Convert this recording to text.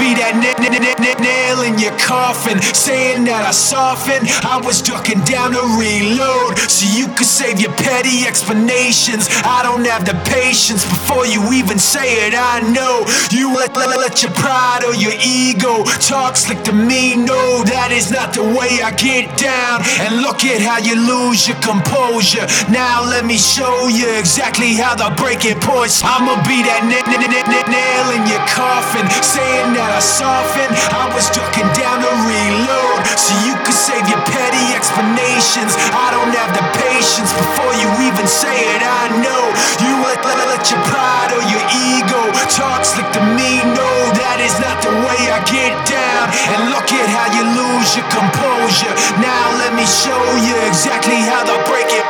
be that nail in your coffin, saying that I softened. I was ducking down to reload, so you could save your petty explanations. I don't have the patience before you even say it. I know you let your pride or your ego talk slick to me. No, that is not the way I get down. And look at how you lose your composure. Now let me show you exactly how the breaking points. I'ma be that nail in your coffin, saying that I softened. I was ducking down to reload, so you could save your petty explanations. I don't have the patience before you even say it. I know you let your pride or your ego talk slick to me. No, that is not the way I get down. And look at how you lose your composure. Now let me show you exactly how the breaking